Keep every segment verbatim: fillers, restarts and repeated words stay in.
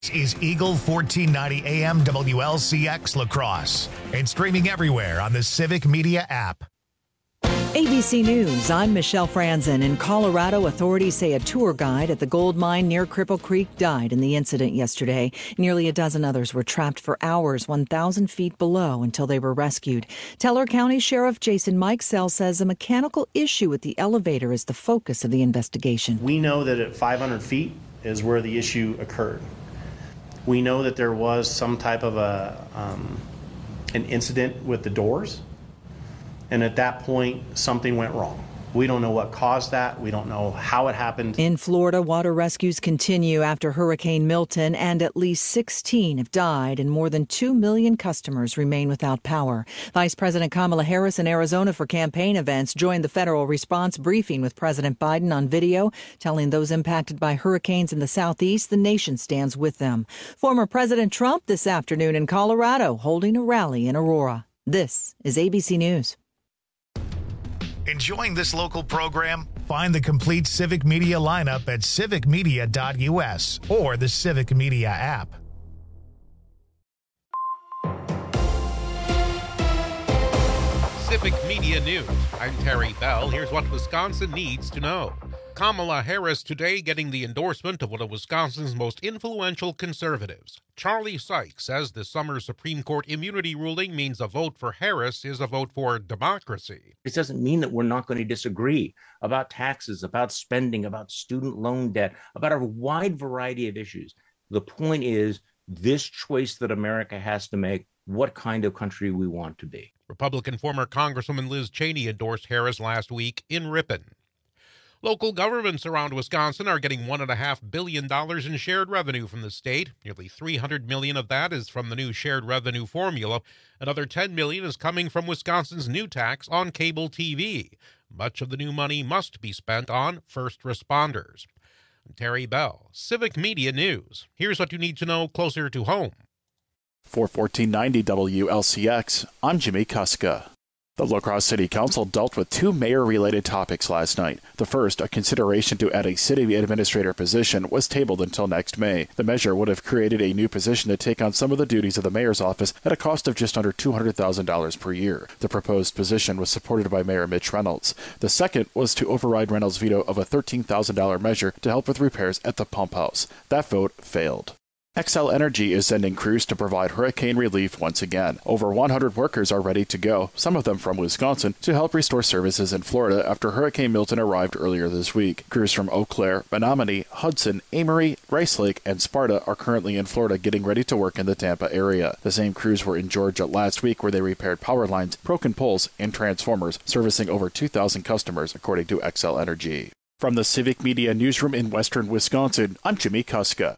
This is Eagle fourteen ninety A M W L C X La Crosse and streaming everywhere on the Civic Media app. A B C News, I'm Michelle Franzen. In Colorado, authorities say a tour guide at the gold mine near Cripple Creek died in the incident yesterday. Nearly a dozen others were trapped for hours one thousand feet below until they were rescued. Teller County Sheriff Jason Mikesell says a mechanical issue with the elevator is the focus of the investigation. We know that at five hundred feet is where the issue occurred. We know that there was some type of a um, an incident with the doors. And at that point, something went wrong. We don't know what caused that. We don't know how it happened. In Florida, water rescues continue after Hurricane Milton, and at least sixteen have died, and more than two million customers remain without power. Vice President Kamala Harris in Arizona for campaign events joined the federal response briefing with President Biden on video, telling those impacted by hurricanes in the southeast the nation stands with them. Former President Trump this afternoon in Colorado holding a rally in Aurora. This is A B C News. Enjoying this local program? Find the complete Civic Media lineup at civic media dot U S or the Civic Media app. Civic Media News. I'm Terry Bell. Here's what Wisconsin needs to know. Kamala Harris today getting the endorsement of one of Wisconsin's most influential conservatives. Charlie Sykes says this summer's Supreme Court immunity ruling means a vote for Harris is a vote for democracy. It doesn't mean that we're not going to disagree about taxes, about spending, about student loan debt, about a wide variety of issues. The point is this choice that America has to make, what kind of country we want to be. Republican former Congresswoman Liz Cheney endorsed Harris last week in Ripon. Local governments around Wisconsin are getting one point five billion dollars in shared revenue from the state. Nearly three hundred million dollars of that is from the new shared revenue formula. Another ten million dollars is coming from Wisconsin's new tax on cable T V. Much of the new money must be spent on first responders. I'm Terry Bell, Civic Media News. Here's what you need to know closer to home. For fourteen ninety W L C X, I'm Jimmy Kuska. The La Crosse City Council dealt with two mayor-related topics last night. The first, a consideration to add a city administrator position, was tabled until next May. The measure would have created a new position to take on some of the duties of the mayor's office at a cost of just under two hundred thousand dollars per year. The proposed position was supported by Mayor Mitch Reynolds. The second was to override Reynolds' veto of a thirteen thousand dollars measure to help with repairs at the pump house. That vote failed. Xcel Energy is sending crews to provide hurricane relief once again. Over one hundred workers are ready to go, some of them from Wisconsin, to help restore services in Florida after Hurricane Milton arrived earlier this week. Crews from Eau Claire, Menominee, Hudson, Amory, Rice Lake, and Sparta are currently in Florida getting ready to work in the Tampa area. The same crews were in Georgia last week where they repaired power lines, broken poles, and transformers, servicing over two thousand customers, according to Xcel Energy. From the Civic Media Newsroom in western Wisconsin, I'm Jimmy Kuska.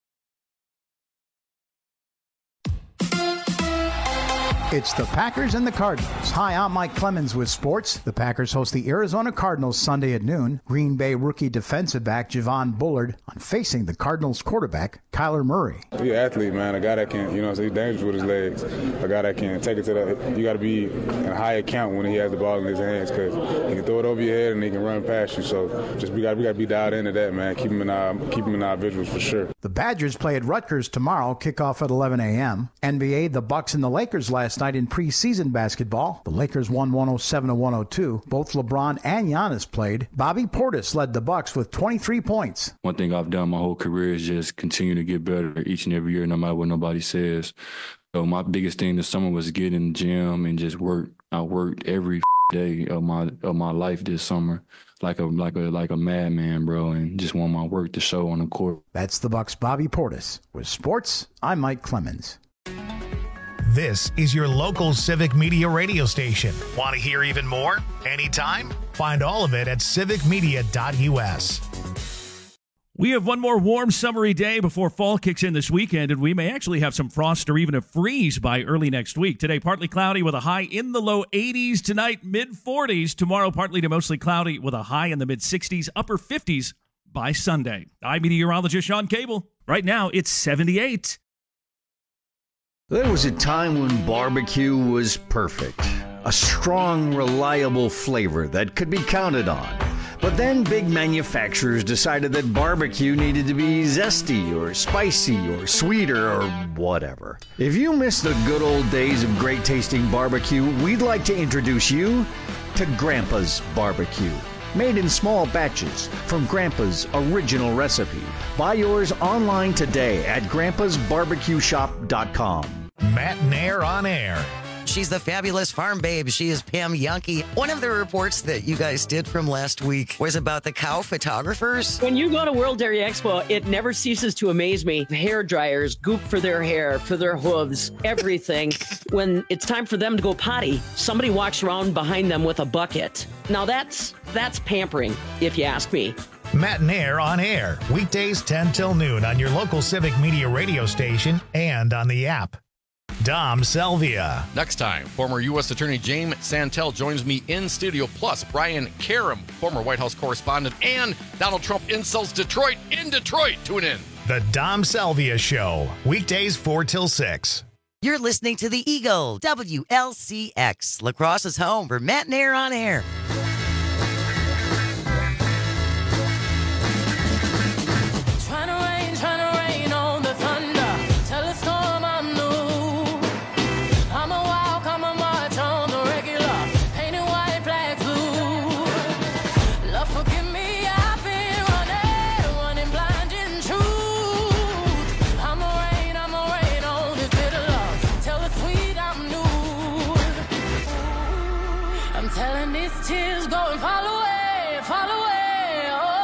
It's the Packers and the Cardinals. Hi, I'm Mike Clemens with sports. The Packers host the Arizona Cardinals Sunday at noon. Green Bay rookie defensive back Javon Bullard on facing the Cardinals quarterback Kyler Murray. He's an athlete, man. A guy that can, you know, he's dangerous with his legs. A guy that can take it to the, you got to be in a high account when he has the ball in his hands because he can throw it over your head and he can run past you. So just we got we got to be dialed into that, man. Keep him in our keep him in our visuals for sure. The Badgers play at Rutgers tomorrow. Kickoff at eleven a.m. N B A, the Bucks and the Lakers last night in preseason basketball. The Lakers won one oh seven to one oh two. Both LeBron and Giannis played. Bobby Portis led the Bucks with twenty-three points. One thing I've done my whole career is just continue to get better each and every year, no matter what nobody says. So my biggest thing this summer was get in the gym and just work. I worked every day of my of my life this summer, like a like a like a madman, bro, and just want my work to show on the court. That's the Bucks' Bobby Portis. With sports, I'm Mike Clemens. This is your local Civic Media radio station. Want to hear even more? Anytime? Find all of it at civic media dot U S. We have one more warm, summery day before fall kicks in this weekend, and we may actually have some frost or even a freeze by early next week. Today, partly cloudy with a high in the low eighties. Tonight, mid forties. Tomorrow, partly to mostly cloudy with a high in the mid sixties, upper fifties by Sunday. I'm meteorologist Sean Cable. Right now, it's seventy-eight. There was a time when barbecue was perfect. A strong, reliable flavor that could be counted on. But But then big manufacturers decided that barbecue needed to be zesty or spicy or sweeter or whatever. If you miss the good old days of great tasting barbecue, we'd like to introduce you to Grandpa's Barbecue. Made in small batches from Grandpa's original recipe. Buy yours online today at grandpas barbecue shop dot com. Matt Nair on air. She's the fabulous farm babe. She is Pam Yankee. One of the reports that you guys did from last week was about the cow photographers. When you go to World Dairy Expo, it never ceases to amaze me. Hair dryers, goop for their hair, for their hooves, everything. When it's time for them to go potty, somebody walks around behind them with a bucket. Now that's that's pampering, if you ask me. Matt Nair on air. Weekdays ten till noon on your local Civic Media radio station and on the app. Dom Selvia. Next time, former U S Attorney James Santel joins me in studio, plus Brian Karam, former White House correspondent, and Donald Trump insults Detroit in Detroit. Tune in. The Dom Selvia Show, weekdays four till six. You're listening to the Eagle, W L C X, La Crosse's home for Matt Nair on air. Tears go and fall away, fall away.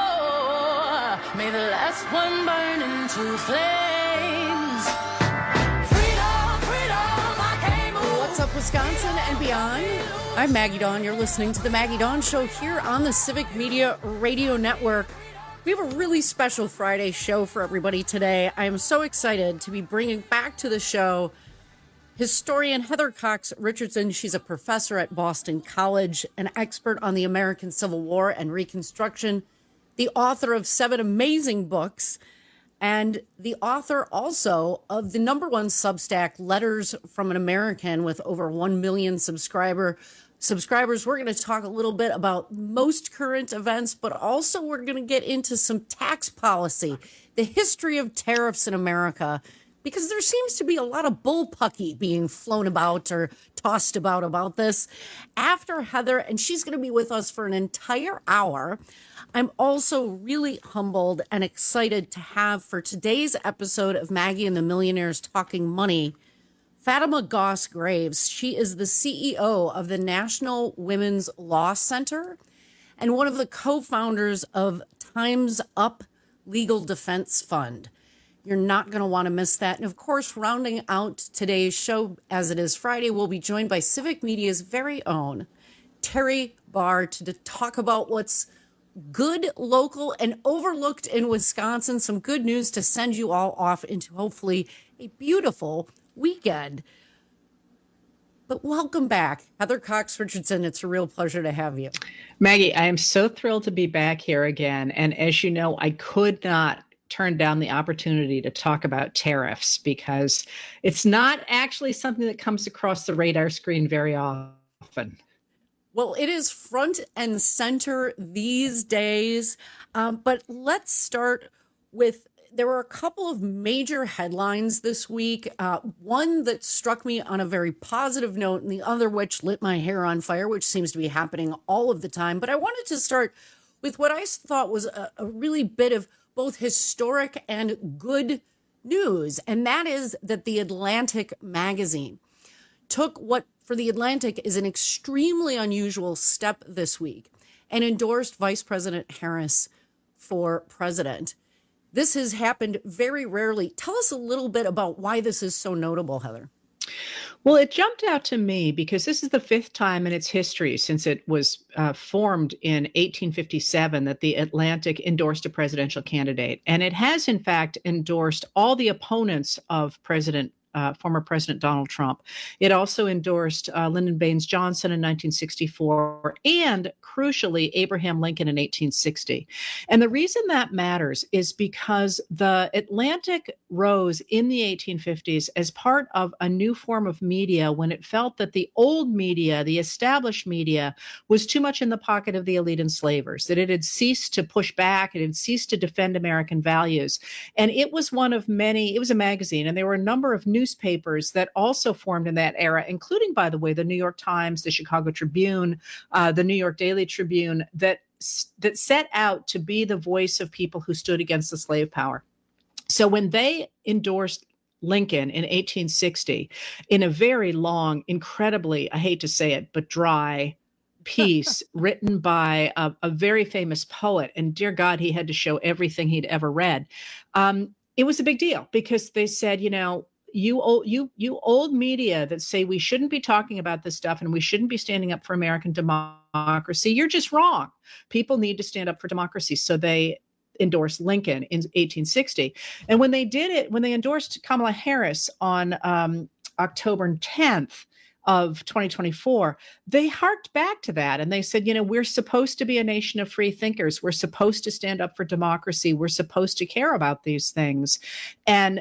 Oh, may the last one burn into flames. Freedom, freedom, I can't move. What's up, Wisconsin and beyond? I'm Maggie Dawn. You're listening to the Maggie Dawn Show here on the Civic Media Radio Network. We have a really special Friday show for everybody today. I am so excited to be bringing back to the show historian Heather Cox Richardson. She's a professor at Boston College, an expert on the American Civil War and Reconstruction, the author of seven amazing books, and the author also of the number one Substack, Letters from an American, with over one million subscriber subscribers. We're going to talk a little bit about most current events, but also we're going to get into some tax policy, the history of tariffs in America, because there seems to be a lot of bullpucky being flown about or tossed about about this. After Heather, and she's going to be with us for an entire hour, I'm also really humbled and excited to have for today's episode of Maggie and the Millionaires Talking Money, Fatima Goss Graves. She is the C E O of the National Women's Law Center and one of the co-founders of Time's Up Legal Defense Fund. You're not going to want to miss that. And of course, rounding out today's show, as it is Friday, we'll be joined by Civic Media's very own Terry Barr to talk about what's good, local, and overlooked in Wisconsin. Some good news to send you all off into hopefully a beautiful weekend. But welcome back, Heather Cox Richardson. It's a real pleasure to have you. Maggie, I am so thrilled to be back here again. And as you know, I could not turn down the opportunity to talk about tariffs because it's not actually something that comes across the radar screen very often. Well, it is front and center these days. Um, but let's start with, there were a couple of major headlines this week. Uh, one that struck me on a very positive note, and the other which lit my hair on fire, which seems to be happening all of the time. But I wanted to start with what I thought was a, a really bit of both historic and good news. And that is that the Atlantic magazine took what for the Atlantic is an extremely unusual step this week and endorsed Vice President Harris for president. This has happened very rarely. Tell us a little bit about why this is so notable, Heather. Well, it jumped out to me because this is the fifth time in its history since it was uh, formed in eighteen fifty-seven that the Atlantic endorsed a presidential candidate. And it has, in fact, endorsed all the opponents of President uh, former President Donald Trump. It also endorsed uh, Lyndon Baines Johnson in nineteen sixty-four and, crucially, Abraham Lincoln in eighteen sixty. And the reason that matters is because the Atlantic rose in the eighteen fifties as part of a new form of media when it felt that the old media, the established media, was too much in the pocket of the elite enslavers, that it had ceased to push back, it had ceased to defend American values. And it was one of many, it was a magazine, and there were a number of newspapers that also formed in that era, including, by the way, the New York Times, the Chicago Tribune, uh, the New York Daily Tribune, that that set out to be the voice of people who stood against the slave power. So when they endorsed Lincoln in eighteen sixty, in a very long, incredibly, I hate to say it, but dry piece written by a, a very famous poet, and dear God, he had to show everything he'd ever read. Um, it was a big deal because they said, you know, you old, you, you old media that say we shouldn't be talking about this stuff and we shouldn't be standing up for American democracy, you're just wrong. People need to stand up for democracy. So they endorsed Lincoln in eighteen sixty. And when they did it, when they endorsed Kamala Harris on um, October tenth, of twenty twenty-four, they harked back to that and they said, you know, we're supposed to be a nation of free thinkers. We're supposed to stand up for democracy. We're supposed to care about these things. And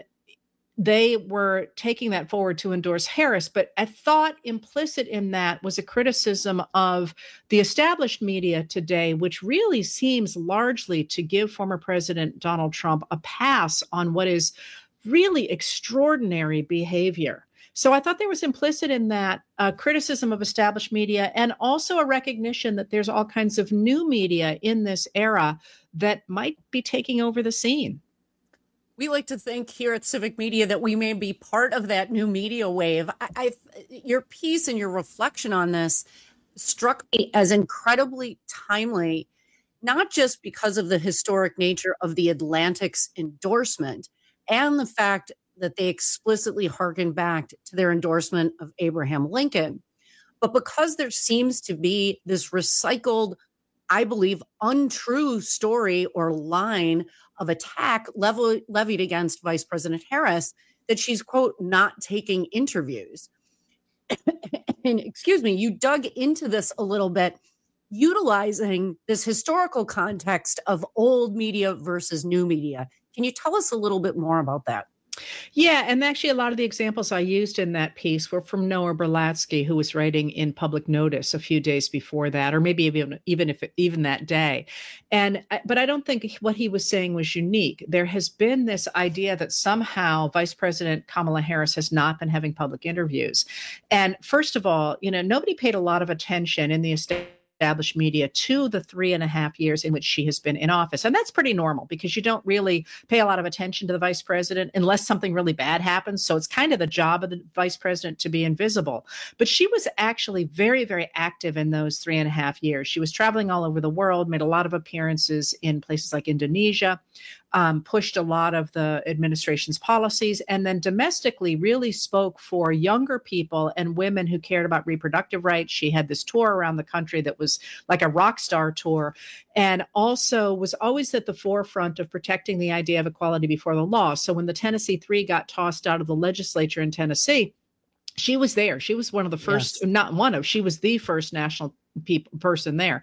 they were taking that forward to endorse Harris. But I thought implicit in that was a criticism of the established media today, which really seems largely to give former President Donald Trump a pass on what is really extraordinary behavior. So I thought there was implicit in that uh, criticism of established media and also a recognition that there's all kinds of new media in this era that might be taking over the scene. We like to think here at Civic Media that we may be part of that new media wave. I, I, your piece and your reflection on this struck me as incredibly timely, not just because of the historic nature of the Atlantic's endorsement and the fact that they explicitly harkened back to their endorsement of Abraham Lincoln, but because there seems to be this recycled, I believe, untrue story or line of attack level, levied against Vice President Harris, that she's, quote, not taking interviews. And excuse me, you dug into this a little bit, utilizing this historical context of old media versus new media. Can you tell us a little bit more about that? Yeah, and actually a lot of the examples I used in that piece were from Noah Berlatsky, who was writing in Public Notice a few days before that, or maybe even even if even that day. And but I don't think what he was saying was unique. There has been this idea that somehow Vice President Kamala Harris has not been having public interviews. And first of all, you know, nobody paid a lot of attention in the estate established media to the three and a half years in which she has been in office. And that's pretty normal because you don't really pay a lot of attention to the vice president unless something really bad happens. So it's kind of the job of the vice president to be invisible. But she was actually very, very active in those three and a half years. She was traveling all over the world, made a lot of appearances in places like Indonesia, Um, pushed a lot of the administration's policies, and then domestically really spoke for younger people and women who cared about reproductive rights. She had this tour around the country that was like a rock star tour, and also was always at the forefront of protecting the idea of equality before the law. So when the Tennessee Three got tossed out of the legislature in Tennessee, she was there. She was one of the first, yes. not one of, she was the first national people person there.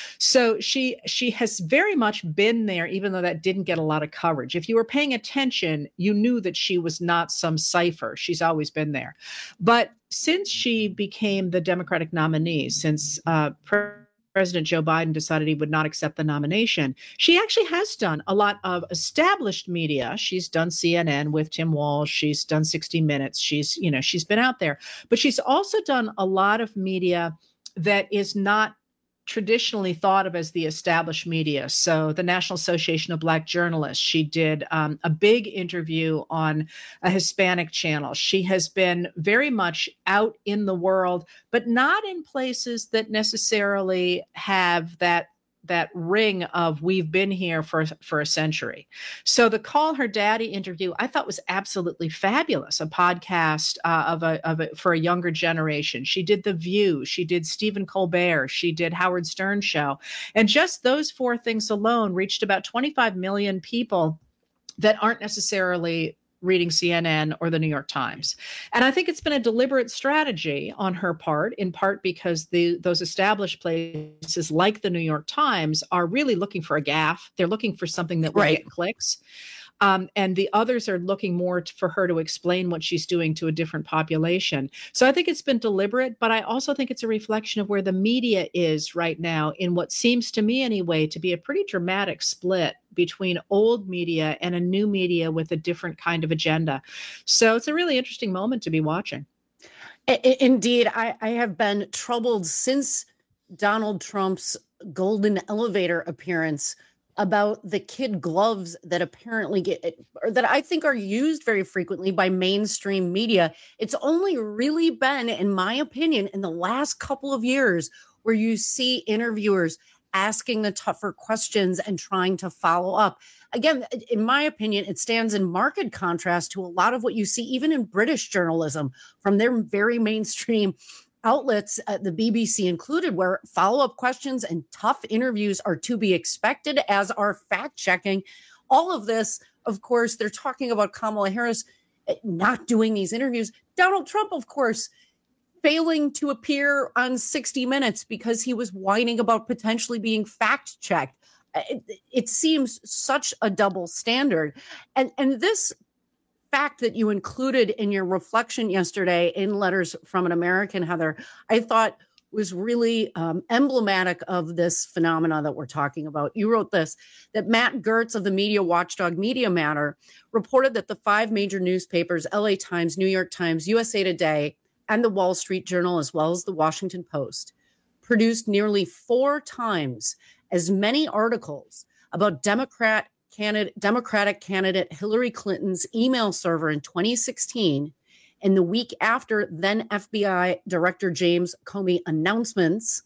So she she has very much been there, even though that didn't get a lot of coverage. If you were paying attention, you knew that she was not some cipher. She's always been there. But since she became the Democratic nominee, since uh, President Joe Biden decided he would not accept the nomination, she actually has done a lot of established media. She's done C N N with Tim Walsh. She's done sixty minutes. She's, you know, she's been out there, but she's also done a lot of media that is not traditionally thought of as the established media. So the National Association of Black Journalists, she did um, a big interview on a Hispanic channel. She has been very much out in the world, but not in places that necessarily have that that ring of we've been here for, for a century. So the Call Her Daddy interview, I thought was absolutely fabulous. A podcast uh, of a, of a, for a younger generation. She did The View. She did Stephen Colbert. She did Howard Stern show. And just those four things alone reached about twenty-five million people that aren't necessarily reading C N N or the New York Times. And I think it's been a deliberate strategy on her part, in part because the those established places like the New York Times are really looking for a gaffe. They're looking for something that will Right. get clicks. Um, and the others are looking more t- for her to explain what she's doing to a different population. So I think it's been deliberate, but I also think it's a reflection of where the media is right now in what seems to me anyway to be a pretty dramatic split between old media and a new media with a different kind of agenda. So it's a really interesting moment to be watching. I- I- Indeed, I, I have been troubled since Donald Trump's golden elevator appearance about the kid gloves that apparently get, or that I think are used very frequently by mainstream media. It's only really been, in my opinion, in the last couple of years where you see interviewers asking the tougher questions and trying to follow up. Again, in my opinion, it stands in marked contrast to a lot of what you see even in British journalism from their very mainstream outlets, uh, the B B C included, where follow-up questions and tough interviews are to be expected, as are fact-checking. All of this, of course, they're talking about Kamala Harris not doing these interviews. Donald Trump, of course, failing to appear on sixty minutes because he was whining about potentially being fact-checked. It, it seems such a double standard. And, and this fact that you included in your reflection yesterday in Letters from an American, Heather, I thought was really um, emblematic of this phenomena that we're talking about. You wrote this, that Matt Gertz of the media watchdog Media Matter reported that the five major newspapers, L A Times, New York Times, U S A Today, and the Wall Street Journal, as well as the Washington Post, produced nearly four times as many articles about Democrat Candidate, Democratic candidate Hillary Clinton's email server in twenty sixteen, and the week after then F B I Director James Comey announcements,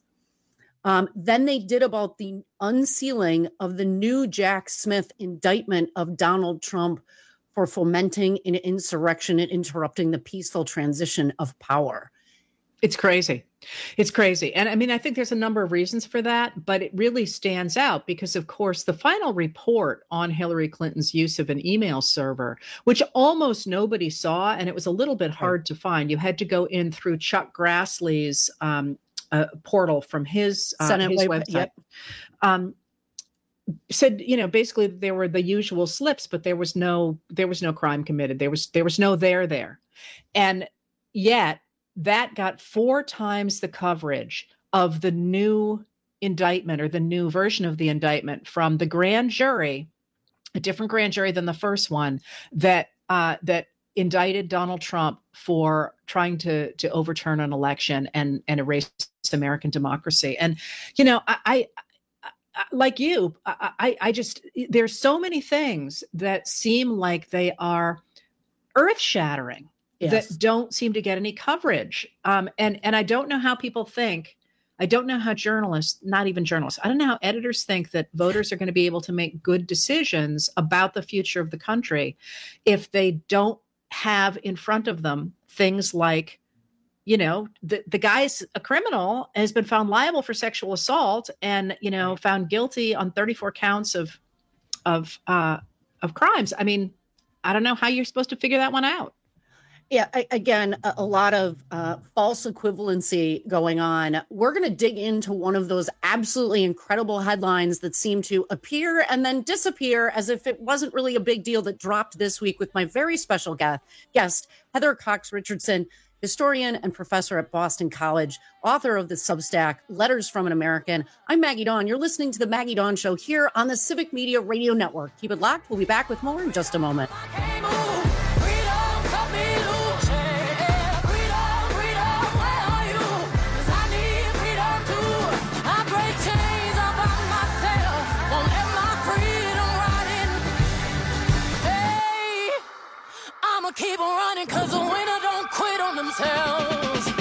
um, than they did about the unsealing of the new Jack Smith indictment of Donald Trump for fomenting an insurrection and interrupting the peaceful transition of power. It's crazy. It's crazy. And I mean, I think there's a number of reasons for that, but it really stands out because, of course, the final report on Hillary Clinton's use of an email server, which almost nobody saw, and it was a little bit hard to find. You had to go in through Chuck Grassley's um, uh, portal from his, uh, Senate his web- website. yep. Um, said, you know, basically there were the usual slips, but there was no, there was no crime committed. There was, there was no there there. And yet, that got four times the coverage of the new indictment or the new version of the indictment from the grand jury, a different grand jury than the first one, that uh, that indicted Donald Trump for trying to to overturn an election and and erase American democracy. And you know, I. I like you, I, I just, there's so many things that seem like they are earth-shattering. Yes. That don't seem to get any coverage. Um, and, and I don't know how people think, I don't know how journalists, not even journalists, I don't know how editors think that voters are going to be able to make good decisions about the future of the country if they don't have in front of them things like, you know, the, the guy's a criminal, has been found liable for sexual assault and, you know, found guilty on thirty-four counts of, of, uh, of crimes. I mean, I don't know how you're supposed to figure that one out. Yeah, I, again, a, a lot of uh, false equivalency going on. We're going to dig into one of those absolutely incredible headlines that seem to appear and then disappear as if it wasn't really a big deal, that dropped this week with my very special guest, guest Heather Cox Richardson, historian and professor at Boston College, author of the Substack Letters from an American. I'm Maggie Dawn. You're listening to the Maggie Dawn Show here on the Civic Media Radio Network. Keep it locked. We'll be back with more in just a moment. Keep on running, cause the winner don't quit on themselves.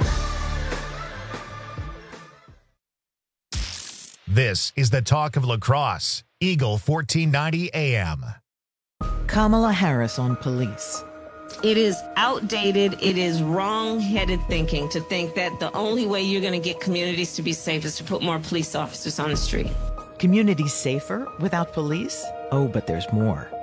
This is the talk of La Crosse, Eagle fourteen ninety A M. Kamala Harris on police. It is outdated. It is wrong-headed thinking to think that the only way you're going to get communities to be safe is to put more police officers on the street. Communities safer without police? Oh, but there's more.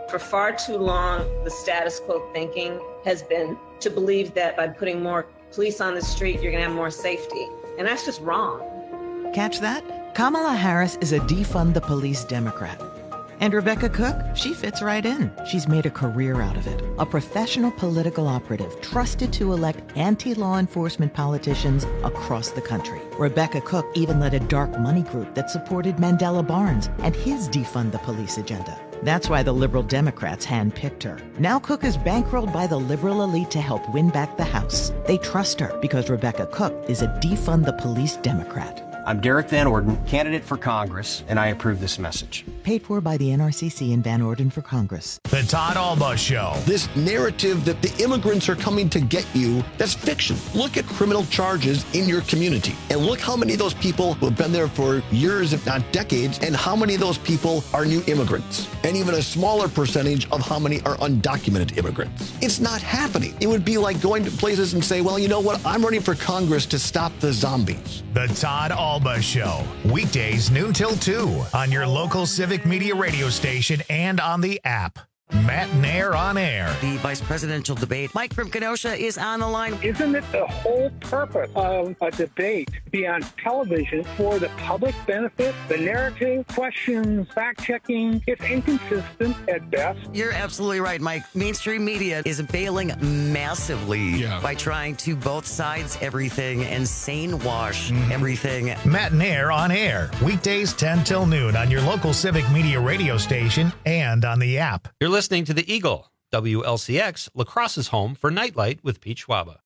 For far too long, the status quo thinking has been to believe that by putting more police on the street, you're going to have more safety. And that's just wrong. Catch that? Kamala Harris is a defund the police Democrat. And Rebecca Cook, she fits right in. She's made a career out of it. A professional political operative trusted to elect anti-law enforcement politicians across the country. Rebecca Cook even led a dark money group that supported Mandela Barnes and his defund the police agenda. That's why the liberal Democrats handpicked her. Now Cook is bankrolled by the liberal elite to help win back the House. They trust her because Rebecca Cook is a defund the police Democrat. I'm Derek Van Orden, candidate for Congress, and I approve this message. Paid for by the N R C C and Van Orden for Congress. The Todd Alba Show. This narrative that the immigrants are coming to get you, that's fiction. Look at criminal charges in your community, and look how many of those people who have been there for years, if not decades, and how many of those people are new immigrants, and even a smaller percentage of how many are undocumented immigrants. It's not happening. It would be like going to places and say, well, you know what? I'm running for Congress to stop the zombies. The Todd Alba Show. Weekdays noon till two on your local Civic Media radio station and on the app. Matt Nair on air. The vice presidential debate. Mike from Kenosha is on the line. Isn't it the whole purpose of a debate to be on television for the public benefit? The narrative, questions, fact-checking, it's inconsistent at best. You're absolutely right, Mike. Mainstream media is bailing massively yeah. by trying to both sides everything and sane wash mm-hmm. everything. Matt Nair on air. Weekdays ten till noon on your local Civic Media radio station and on the app. You're listening to The Eagle, W L C X, La Crosse's home for Nightlight with Pete Schwaba.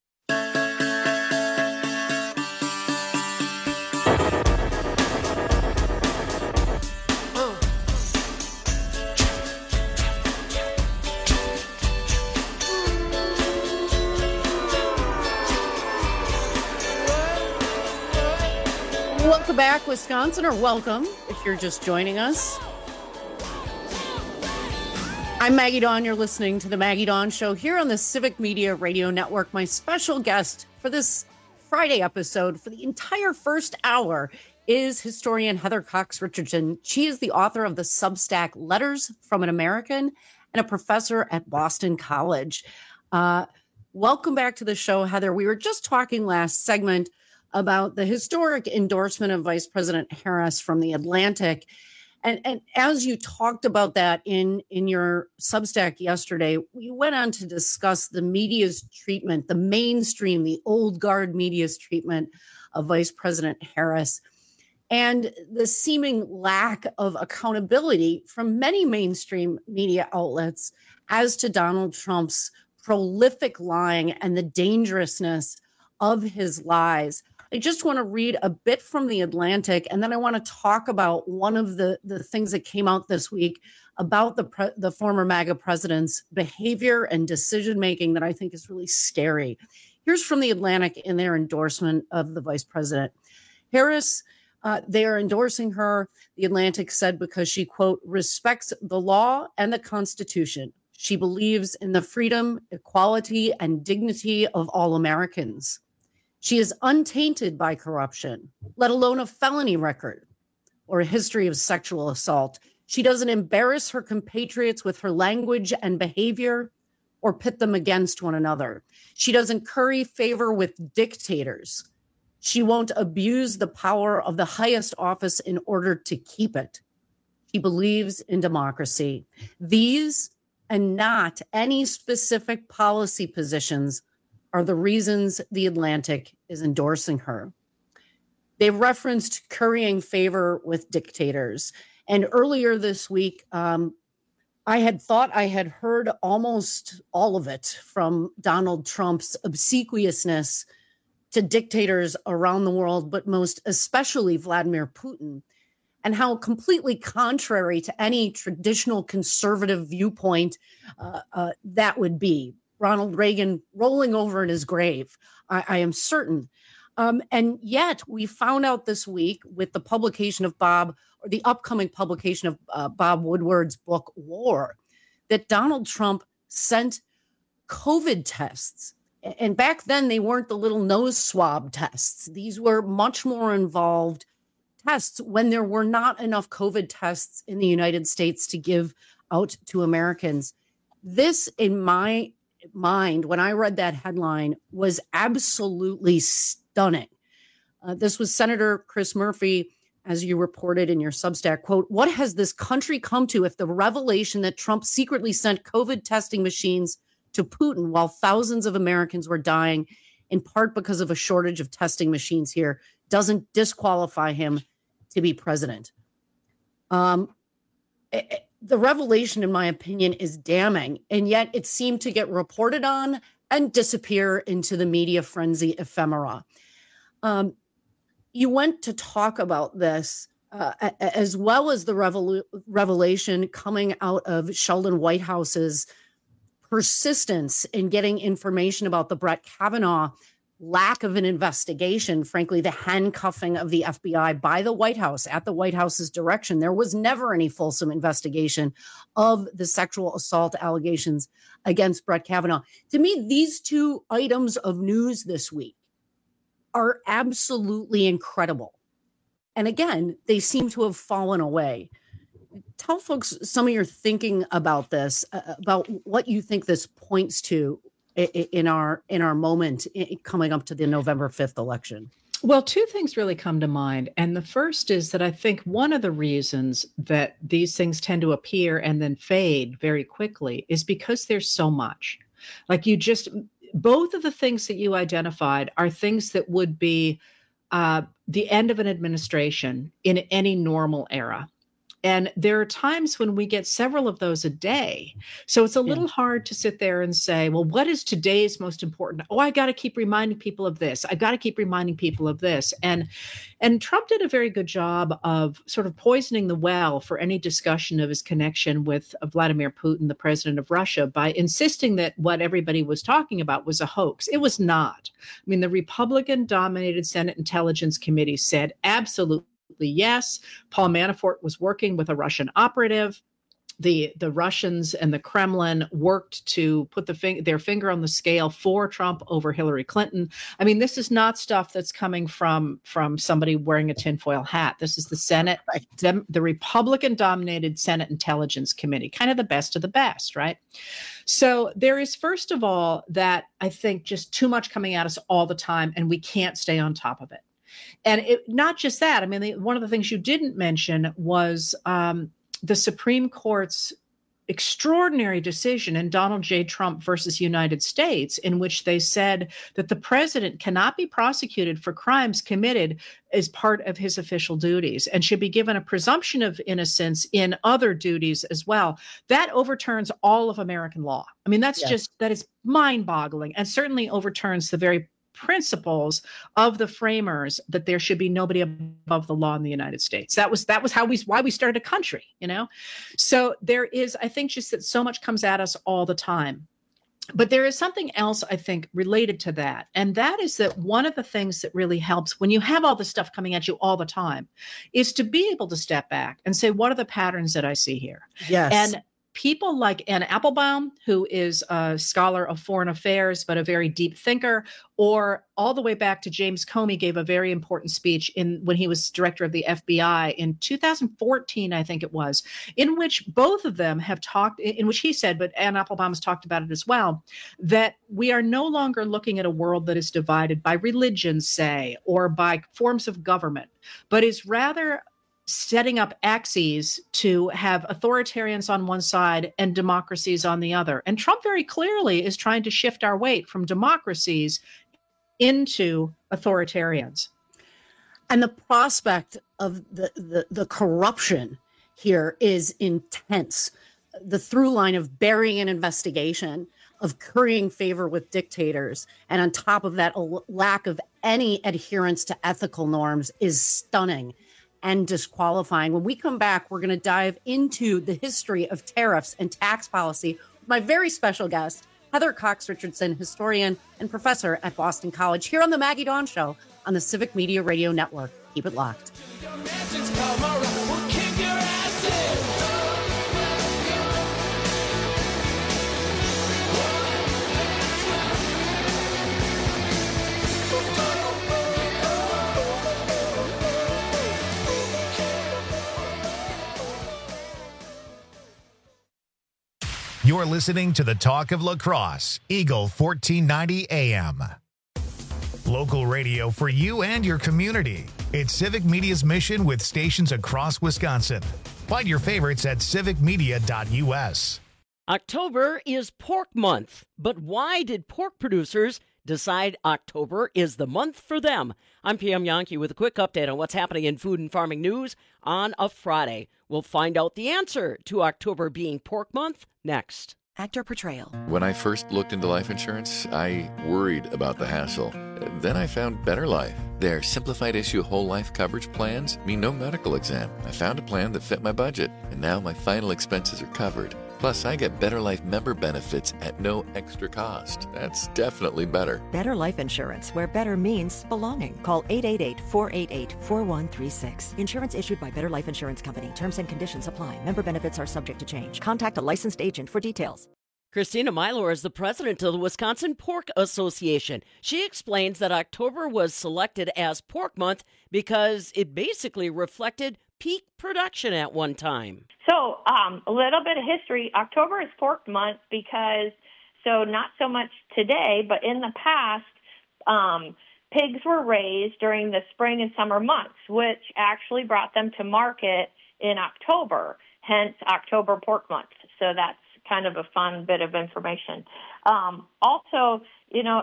Welcome back, Wisconsin, or welcome if you're just joining us. I'm Maggie Dawn. You're listening to the Maggie Dawn Show here on the Civic Media Radio Network. My special guest for this Friday episode for the entire first hour is historian Heather Cox Richardson. She is the author of the Substack Letters from an American and a professor at Boston College. Uh, welcome back to the show, Heather. We were just talking last segment about the historic endorsement of Vice President Harris from The Atlantic. And, and as you talked about that in, in your Substack yesterday, you went on to discuss the media's treatment, the mainstream, the old guard media's treatment of Vice President Harris, and the seeming lack of accountability from many mainstream media outlets as to Donald Trump's prolific lying and the dangerousness of his lies. I just want to read a bit from The Atlantic, and then I want to talk about one of the, the things that came out this week about the pre- the former MAGA president's behavior and decision-making that I think is really scary. Here's from The Atlantic in their endorsement of the vice president. Harris, uh, they are endorsing her, The Atlantic said, because she, quote, respects the law and the Constitution. She believes in the freedom, equality, and dignity of all Americans. She is untainted by corruption, let alone a felony record or a history of sexual assault. She doesn't embarrass her compatriots with her language and behavior or pit them against one another. She doesn't curry favor with dictators. She won't abuse the power of the highest office in order to keep it. She believes in democracy. These and not any specific policy positions are the reasons The Atlantic is endorsing her. They referenced currying favor with dictators. And earlier this week, um, I had thought I had heard almost all of it from Donald Trump's obsequiousness to dictators around the world, but most especially Vladimir Putin, and how completely contrary to any traditional conservative viewpoint uh, uh, that would be. Ronald Reagan rolling over in his grave, I, I am certain. Um, and yet we found out this week with the publication of Bob, or the upcoming publication of uh, Bob Woodward's book, War, that Donald Trump sent COVID tests. And back then they weren't the little nose swab tests. These were much more involved tests when there were not enough COVID tests in the United States to give out to Americans. This, in my mind, when I read that headline, was absolutely stunning. Uh, this was Senator Chris Murphy, as you reported in your Substack, quote, "What has this country come to if the revelation that Trump secretly sent COVID testing machines to Putin while thousands of Americans were dying, in part because of a shortage of testing machines here, doesn't disqualify him to be president?" Um, it, the revelation, in my opinion, is damning, and yet it seemed to get reported on and disappear into the media frenzy ephemera. Um, you went to talk about this, uh, as well as the revolu- revelation coming out of Sheldon Whitehouse's persistence in getting information about the Brett Kavanaugh lack of an investigation, frankly, the handcuffing of the F B I by the White House at the White House's direction. There was never any fulsome investigation of the sexual assault allegations against Brett Kavanaugh. To me, these two items of news this week are absolutely incredible. And again, they seem to have fallen away. Tell folks some of your thinking about this, uh, about what you think this points to in our in our moment coming up to the November fifth election. Well, two things really come to mind. And the first is that I think one of the reasons that these things tend to appear and then fade very quickly is because there's so much. Like you just, both of the things that you identified are things that would be uh, the end of an administration in any normal era. And there are times when we get several of those a day. So it's a little yeah. hard to sit there and say, well, what is today's most important? Oh, I got to keep reminding people of this. I got to keep reminding people of this. And and Trump did a very good job of sort of poisoning the well for any discussion of his connection with Vladimir Putin, the president of Russia, by insisting that what everybody was talking about was a hoax. It was not. I mean, the Republican-dominated Senate Intelligence Committee said absolutely yes. Paul Manafort was working with a Russian operative. The, the Russians and the Kremlin worked to put the fing- their finger on the scale for Trump over Hillary Clinton. I mean, this is not stuff that's coming from, from somebody wearing a tinfoil hat. This is the Senate, dem- the Republican-dominated Senate Intelligence Committee, kind of the best of the best, right? So there is, first of all, that I think just too much coming at us all the time, and we can't stay on top of it. And it, not just that. I mean, the, one of the things you didn't mention was um, the Supreme Court's extraordinary decision in Donald J. Trump versus United States, in which they said that the president cannot be prosecuted for crimes committed as part of his official duties and should be given a presumption of innocence in other duties as well. That overturns all of American law. I mean, that's yes. just, that is mind-boggling, and certainly overturns the very principles of the framers that there should be nobody above the law in the United States. That was that was how we why we started a country, you know. So there is, I think, just that so much comes at us all the time. But there is something else, I think, related to that. And that is that one of the things that really helps when you have all this stuff coming at you all the time is to be able to step back and say, what are the patterns that I see here? Yes. And people like Anna Applebaum, who is a scholar of foreign affairs, but a very deep thinker, or all the way back to James Comey, gave a very important speech in when he was director of the F B I in two thousand fourteen, I think it was, in which both of them have talked, in which he said, but Anna Applebaum has talked about it as well, that we are no longer looking at a world that is divided by religion, say, or by forms of government, but is rather setting up axes to have authoritarians on one side and democracies on the other. And Trump very clearly is trying to shift our weight from democracies into authoritarians. And the prospect of the, the, the corruption here is intense. The through line of burying an investigation, of currying favor with dictators, and on top of that, a lack of any adherence to ethical norms is stunning and disqualifying. When we come back, we're going to dive into the history of tariffs and tax policy with my very special guest, Heather Cox Richardson, historian and professor at Boston College, here on the Maggie Dawn Show on the Civic Media Radio Network. Keep it locked. You're listening to the Talk of La Crosse, Eagle fourteen ninety A M. Local radio for you and your community. It's Civic Media's mission with stations across Wisconsin. Find your favorites at civic media dot u s. October is pork month, but why did pork producers decide October is the month for them? I'm P M Yankee with a quick update on what's happening in food and farming news on a Friday. We'll find out the answer to October being pork month next. Actor portrayal. When I first looked into life insurance, I worried about the hassle. Then I found Better Life. Their simplified issue whole life coverage plans mean no medical exam. I found a plan that fit my budget, and now my final expenses are covered. Plus, I get Better Life member benefits at no extra cost. That's definitely better. Better Life Insurance, where better means belonging. Call eight eight eight, four eight eight, four one three six. Insurance issued by Better Life Insurance Company. Terms and conditions apply. Member benefits are subject to change. Contact a licensed agent for details. Christina Mylor is the president of the Wisconsin Pork Association. She explains that October was selected as pork month because it basically reflected peak production at one time. So um, a little bit of history. October is pork month because, so not so much today, but in the past, um, pigs were raised during the spring and summer months, which actually brought them to market in October, hence October pork month. So that's kind of a fun bit of information. Um, also, you know,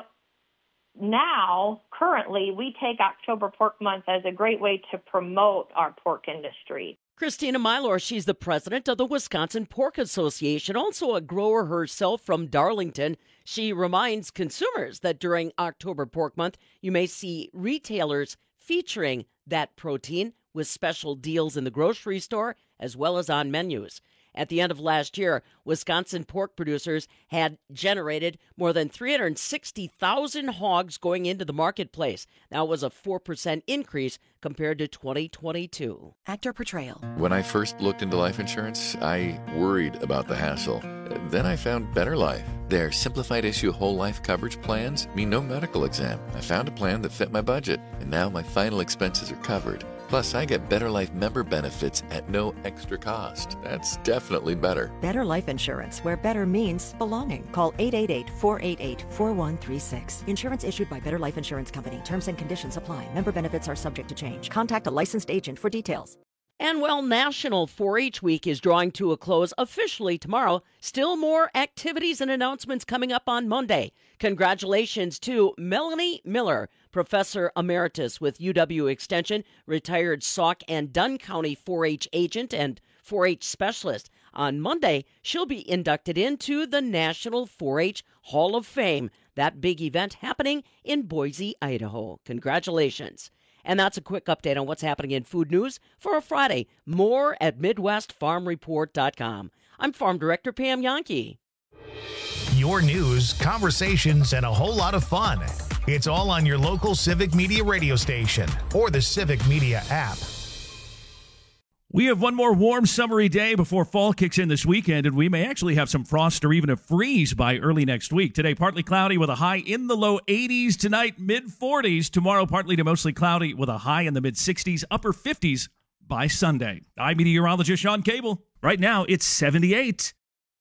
now, currently, we take October Pork Month as a great way to promote our pork industry. Christina Mylor, she's the president of the Wisconsin Pork Association, also a grower herself from Darlington. She reminds consumers that during October Pork Month, you may see retailers featuring that protein with special deals in the grocery store as well as on menus. At the end of last year, Wisconsin pork producers had generated more than three hundred sixty thousand hogs going into the marketplace. That was a four percent increase compared to twenty twenty-two. Actor portrayal. When I first looked into life insurance, I worried about the hassle. Then I found Better Life. Their simplified issue whole life coverage plans mean no medical exam. I found a plan that fit my budget, and now my final expenses are covered. Plus, I get Better Life member benefits at no extra cost. That's definitely better. Better Life Insurance, where better means belonging. Call eight eight eight, four eight eight, four one three six. Insurance issued by Better Life Insurance Company. Terms and conditions apply. Member benefits are subject to change. Contact a licensed agent for details. And well, National four H Week is drawing to a close officially tomorrow. Still more activities and announcements coming up on Monday. Congratulations to Melanie Miller, Professor Emeritus with U W Extension, retired Sauk and Dunn County four H agent and four H specialist. On Monday, she'll be inducted into the National four H Hall of Fame. That big event happening in Boise, Idaho. Congratulations. And that's a quick update on what's happening in food news for a Friday. More at midwest farm report dot com. I'm Farm Director Pam Yankee. Your news, conversations, and a whole lot of fun. It's all on your local Civic Media radio station or the Civic Media app. We have one more warm, summery day before fall kicks in this weekend, and we may actually have some frost or even a freeze by early next week. Today, partly cloudy with a high in the low eighties. Tonight, mid forties. Tomorrow, partly to mostly cloudy with a high in the mid sixties, upper fifties by Sunday. I'm meteorologist Sean Cable. Right now, it's seventy-eight.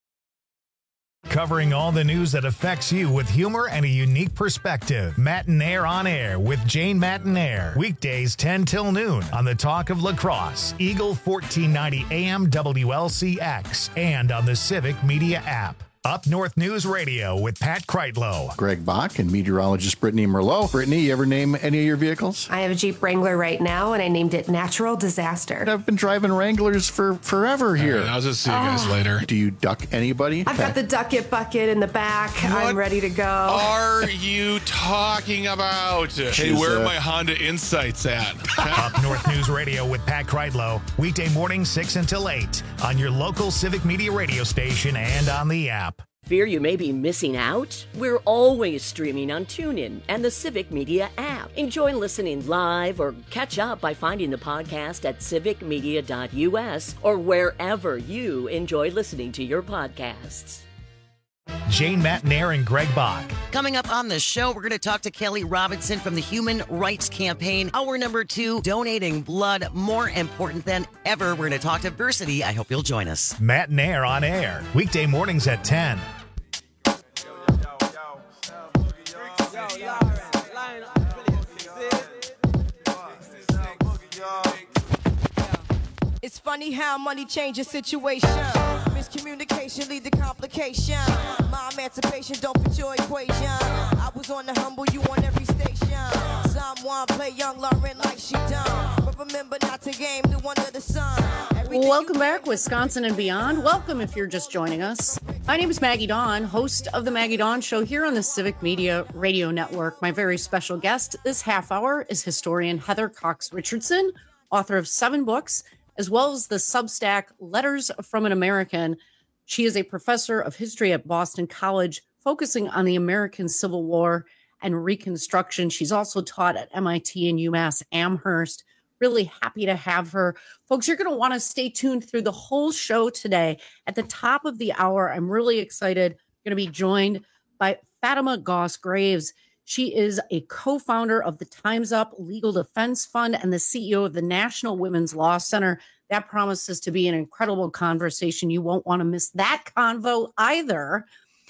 Covering all the news that affects you with humor and a unique perspective. Matinaire on Air with Jane Matinaire. Weekdays ten till noon on the Talk of La Crosse, Eagle fourteen ninety A M W L C X, and on the Civic Media app. Up North News Radio with Pat Kreitlow. Greg Bach and meteorologist Brittany Merlot. Brittany, you ever name any of your vehicles? I have a Jeep Wrangler right now, and I named it Natural Disaster. I've been driving Wranglers for forever here. Right, I'll just see you guys oh. later. Do you duck anybody? I've got the ducket bucket in the back. What I'm ready to go. Are you talking about? Hey, She's, where uh, are my Honda Insights at? Up North News Radio with Pat Kreitlow. Weekday morning six until eight on your local Civic Media radio station and on the app. Fear you may be missing out? We're always streaming on TuneIn and the Civic Media app. Enjoy listening live or catch up by finding the podcast at civic media dot u s or wherever you enjoy listening to your podcasts. Jane Matinaire and Greg Bach Coming up on the show, we're going to talk to Kelly Robinson from the Human Rights Campaign. Hour number two, donating blood more important than ever. We're going to talk diversity. I hope you'll join us. Matt and Air on air, weekday mornings at ten. It's funny how money changes situation. Miscommunication lead to complication. My emancipation don't fit your equation. I was on the humble, you on every station. Someone play young Lauren like she done. But remember not to game the one of the sun. Everything Welcome back, Wisconsin and beyond. Welcome if you're just joining us. My name is Maggie Dawn, host of the Maggie Dawn Show here on the Civic Media Radio Network. My very special guest this half hour is historian Heather Cox Richardson, author of seven books, as well as the Substack Letters from an American. She is a professor of history at Boston College, focusing on the American Civil War and Reconstruction. She's also taught at M I T and UMass Amherst. Really happy to have her. Folks, you're going to want to stay tuned through the whole show today. At the top of the hour, I'm really excited. I'm going to be joined by Fatima Goss Graves. She is a co-founder of the Time's Up Legal Defense Fund and the C E O of the National Women's Law Center. That promises to be an incredible conversation. You won't want to miss that convo either.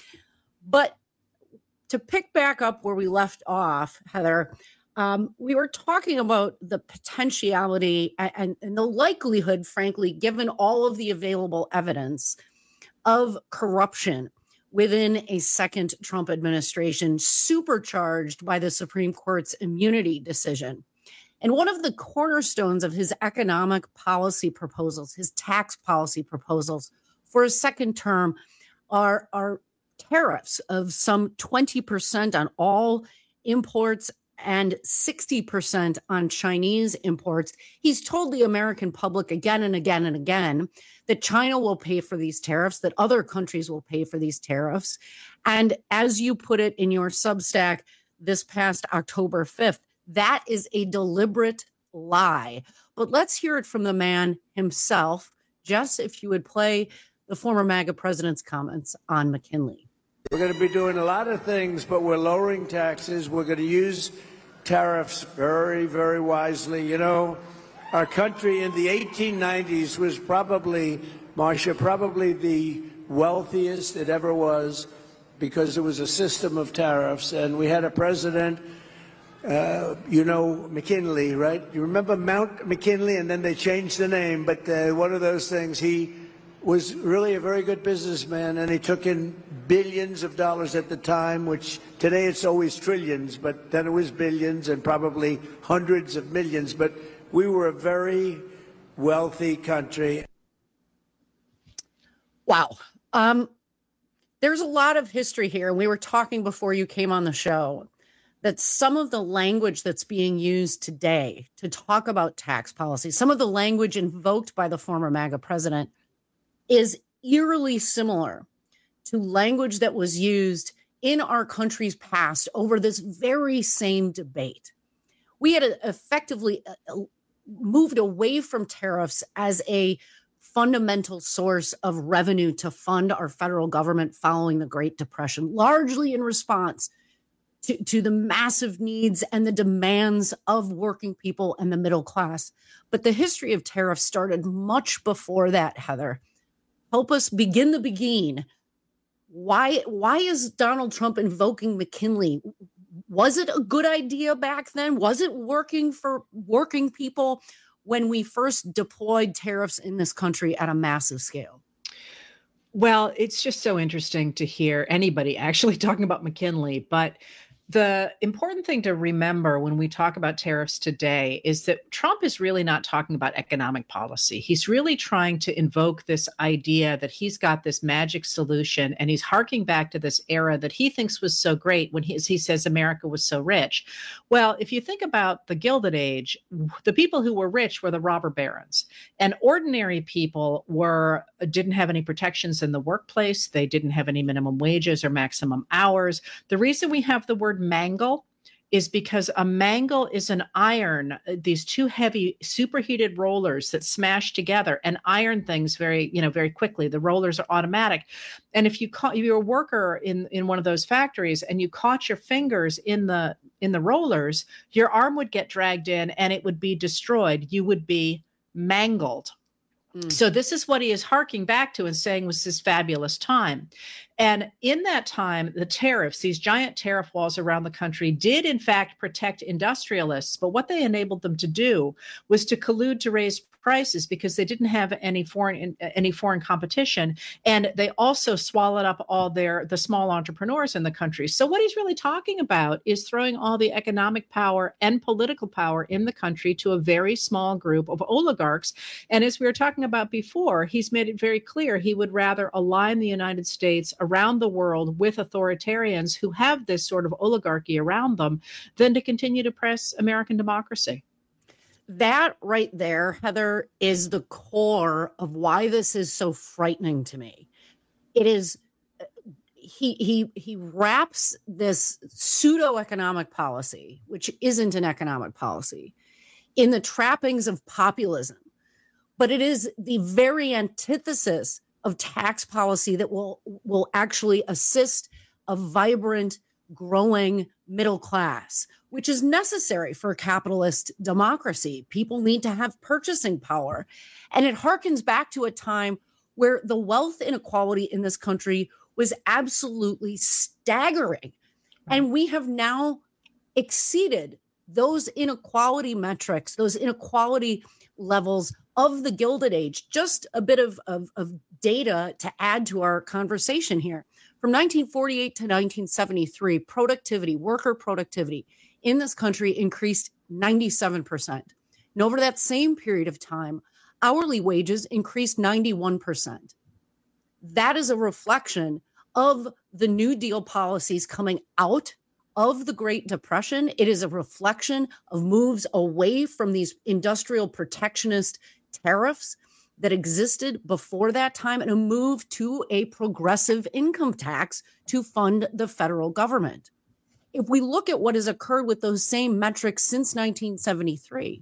But to pick back up where we left off, Heather, um, we were talking about the potentiality and, and the likelihood, frankly, given all of the available evidence of corruption within a second Trump administration, supercharged by the Supreme Court's immunity decision. And one of the cornerstones of his economic policy proposals, his tax policy proposals for a second term are, are tariffs of some twenty percent on all imports and sixty percent on Chinese imports. He's told the American public again and again and again that China will pay for these tariffs, that other countries will pay for these tariffs. And as you put it in your Substack this past October fifth, that is a deliberate lie. But let's hear it from the man himself. Jess, if you would play the former MAGA president's comments on McKinley. We're going to be doing a lot of things, but we're lowering taxes. We're going to use tariffs very, very wisely. You know, our country in the eighteen nineties was probably, Marcia, probably the wealthiest it ever was because it was a system of tariffs. And we had a president, uh, you know, McKinley, right? You remember Mount McKinley, and then they changed the name. But uh, one of those things, he was really a very good businessman, and he took in billions of dollars at the time, which today it's always trillions, but then it was billions and probably hundreds of millions. But we were a very wealthy country. Wow. Um, there's a lot of history here. And we were talking before you came on the show that some of the language that's being used today to talk about tax policy, some of the language invoked by the former MAGA president is eerily similar to language that was used in our country's past over this very same debate. We had effectively moved away from tariffs as a fundamental source of revenue to fund our federal government following the Great Depression, largely in response to, to the massive needs and the demands of working people and the middle class. But the history of tariffs started much before that, Heather. Help us begin the begin. Why, why is Donald Trump invoking McKinley? Was it a good idea back then? Was it working for working people when we first deployed tariffs in this country at a massive scale? Well, it's just so interesting to hear anybody actually talking about McKinley. But the important thing to remember when we talk about tariffs today is that Trump is really not talking about economic policy. He's really trying to invoke this idea that he's got this magic solution, and he's harking back to this era that he thinks was so great when he, he says America was so rich. Well, if you think about the Gilded Age, the people who were rich were the robber barons, and ordinary people were didn't have any protections in the workplace. They didn't have any minimum wages or maximum hours. The reason we have the word mangle is because a mangle is an iron, these two heavy superheated rollers that smash together and iron things very, you know, very quickly. The rollers are automatic. And if you caught, if you're a worker in, in one of those factories and you caught your fingers in the in the rollers, your arm would get dragged in and it would be destroyed. You would be mangled. Mm. So this is what he is harking back to and saying was this fabulous time. And in that time, the tariffs, these giant tariff walls around the country did in fact protect industrialists. But what they enabled them to do was to collude to raise prices because they didn't have any foreign any foreign competition. And they also swallowed up all their the small entrepreneurs in the country. So what he's really talking about is throwing all the economic power and political power in the country to a very small group of oligarchs. And as we were talking about before, he's made it very clear he would rather align the United States around the world with authoritarians who have this sort of oligarchy around them than to continue to press American democracy. That right there, Heather, is the core of why this is so frightening to me. It is he he he wraps this pseudo-economic policy, which isn't an economic policy, in the trappings of populism. But it is the very antithesis of tax policy that will will actually assist a vibrant, growing middle class, which is necessary for a capitalist democracy. People need to have purchasing power. And it harkens back to a time where the wealth inequality in this country was absolutely staggering. And we have now exceeded those inequality metrics, those inequality levels of the Gilded Age. Just a bit of, of, of data to add to our conversation here. From nineteen forty-eight to nineteen seventy-three, productivity, worker productivity in this country increased ninety-seven percent. And over that same period of time, hourly wages increased ninety-one percent. That is a reflection of the New Deal policies coming out of the Great Depression. It is a reflection of moves away from these industrial protectionist tariffs that existed before that time and a move to a progressive income tax to fund the federal government. If we look at what has occurred with those same metrics since nineteen seventy-three,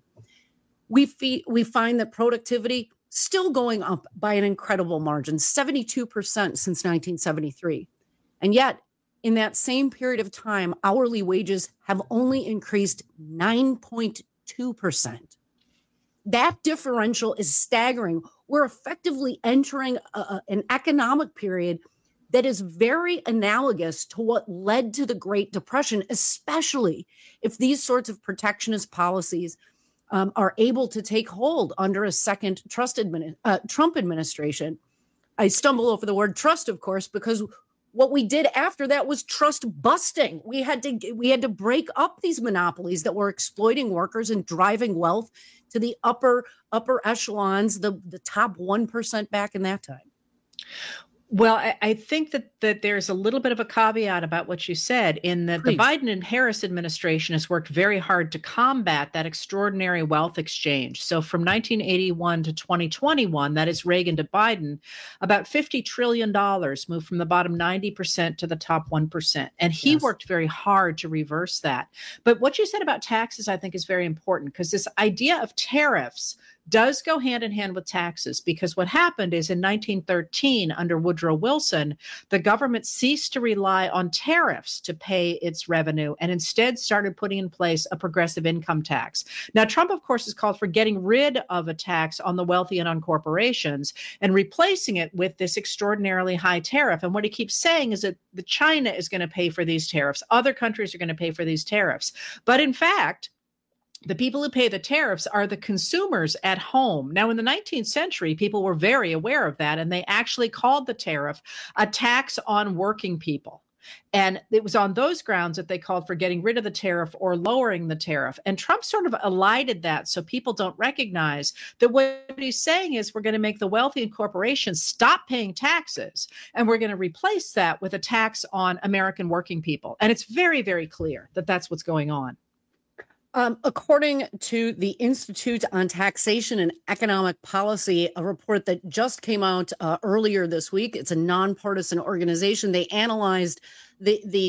we, fee- we find that productivity still going up by an incredible margin, seventy-two percent since nineteen seventy-three. And yet, in that same period of time, hourly wages have only increased nine point two percent. That differential is staggering. We're effectively entering a, a, an economic period that is very analogous to what led to the Great Depression, especially if these sorts of protectionist policies um, are able to take hold under a second trust admini- uh, Trump administration. I stumble over the word trust, of course, because what we did after that was trust busting. We had to we had to break up these monopolies that were exploiting workers and driving wealth to the upper upper echelons, the, the top one percent back in that time. Well, I, I think that, that there's a little bit of a caveat about what you said in that Please. The Biden and Harris administration has worked very hard to combat that extraordinary wealth exchange. So from nineteen eighty-one to twenty twenty-one, that is Reagan to Biden, about fifty trillion dollars moved from the bottom ninety percent to the top one percent. And he yes. worked very hard to reverse that. But what you said about taxes, I think, is very important because this idea of tariffs does go hand in hand with taxes, because what happened is in nineteen thirteen, under Woodrow Wilson, the government ceased to rely on tariffs to pay its revenue and instead started putting in place a progressive income tax. Now, Trump, of course, has called for getting rid of a tax on the wealthy and on corporations and replacing it with this extraordinarily high tariff. And what he keeps saying is that the China is going to pay for these tariffs. Other countries are going to pay for these tariffs. But in fact, the people who pay the tariffs are the consumers at home. Now, in the nineteenth century, people were very aware of that, and they actually called the tariff a tax on working people. And it was on those grounds that they called for getting rid of the tariff or lowering the tariff. And Trump sort of elided that so people don't recognize that what he's saying is we're going to make the wealthy and corporations stop paying taxes, and we're going to replace that with a tax on American working people. And it's very, very clear that that's what's going on. Um, according to the Institute on Taxation and Economic Policy, a report that just came out uh, earlier this week, it's a nonpartisan organization. They analyzed the, the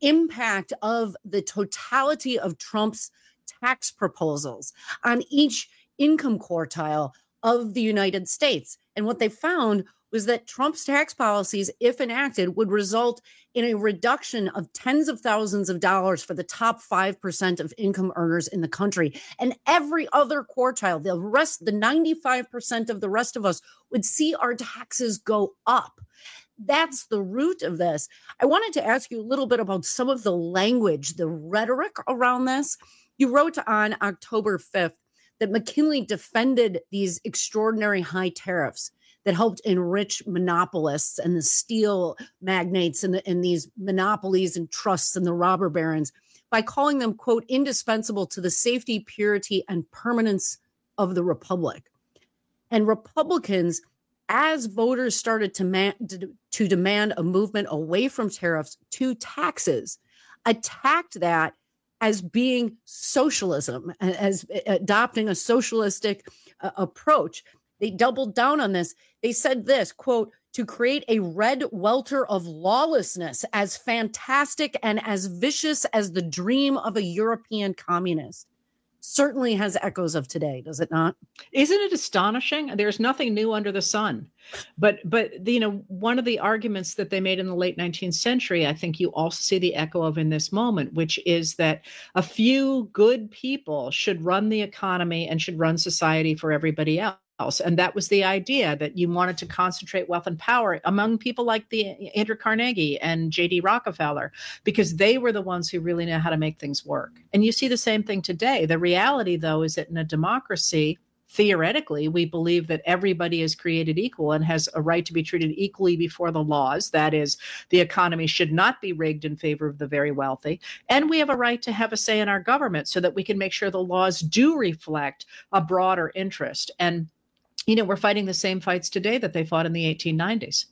impact of the totality of Trump's tax proposals on each income quartile of the United States. And what they found was that Trump's tax policies, if enacted, would result in a reduction of tens of thousands of dollars for the top five percent of income earners in the country. And every other quartile, the rest, the ninety-five percent of the rest of us, would see our taxes go up. That's the root of this. I wanted to ask you a little bit about some of the language, the rhetoric around this. You wrote on October fifth that McKinley defended these extraordinary high tariffs that helped enrich monopolists and the steel magnates and, the, and these monopolies and trusts and the robber barons by calling them, quote, indispensable to the safety, purity, and permanence of the republic. And Republicans, as voters started to, man, to, to demand a movement away from tariffs to taxes, attacked that as being socialism, as adopting a socialistic uh, approach. They doubled down on this. They said this, quote, to create a red welter of lawlessness as fantastic and as vicious as the dream of a European communist. Certainly has echoes of today, does it not? Isn't it astonishing? There's nothing new under the sun. But, but you know, one of the arguments that they made in the late nineteenth century, I think you also see the echo of in this moment, which is that a few good people should run the economy and should run society for everybody else. And that was the idea, that you wanted to concentrate wealth and power among people like the Andrew Carnegie and J D Rockefeller, because they were the ones who really know how to make things work. And you see the same thing today. The reality, though, is that in a democracy, theoretically, we believe that everybody is created equal and has a right to be treated equally before the laws. That is, the economy should not be rigged in favor of the very wealthy. And we have a right to have a say in our government so that we can make sure the laws do reflect a broader interest. And you know, we're fighting the same fights today that they fought in the eighteen nineties.